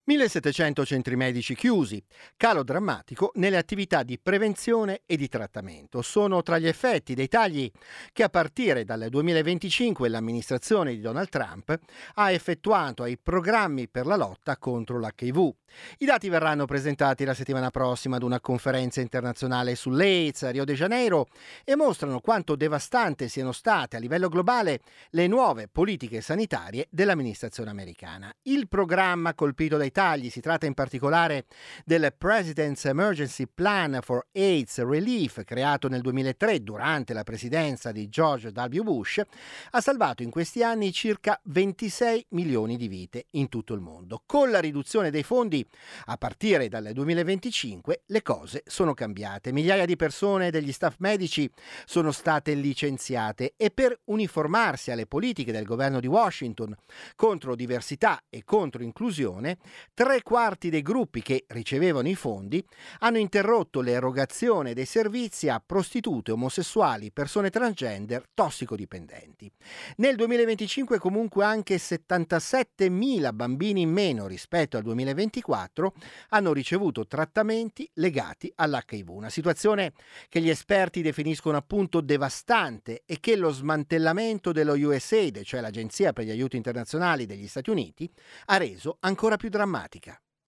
1700 centri medici chiusi, calo drammatico nelle attività di prevenzione e di trattamento. Sono tra gli effetti dei tagli che a partire dal 2025 l'amministrazione di Donald Trump ha effettuato ai programmi per la lotta contro l'HIV. I dati verranno presentati la settimana prossima ad una conferenza internazionale sull'AIDS a Rio de Janeiro e mostrano quanto devastante siano state a livello globale le nuove politiche sanitarie dell'amministrazione americana. Il programma colpito dai tagli, si tratta in particolare del President's Emergency Plan for AIDS Relief, creato nel 2003 durante la presidenza di George W. Bush, ha salvato in questi anni circa 26 milioni di vite in tutto il mondo. Con la riduzione dei fondi, a partire dal 2025, le cose sono cambiate. Migliaia di persone degli staff medici sono state licenziate e per uniformarsi alle politiche del governo di Washington contro diversità e contro inclusione, 3/4 dei gruppi che ricevevano i fondi hanno interrotto l'erogazione dei servizi a prostitute, omosessuali, persone transgender, tossicodipendenti. Nel 2025 comunque anche 77.000 bambini in meno rispetto al 2024 hanno ricevuto trattamenti legati all'HIV, una situazione che gli esperti definiscono appunto devastante e che lo smantellamento dello USAID, cioè l'Agenzia per gli aiuti internazionali degli Stati Uniti, ha reso ancora più drammatica.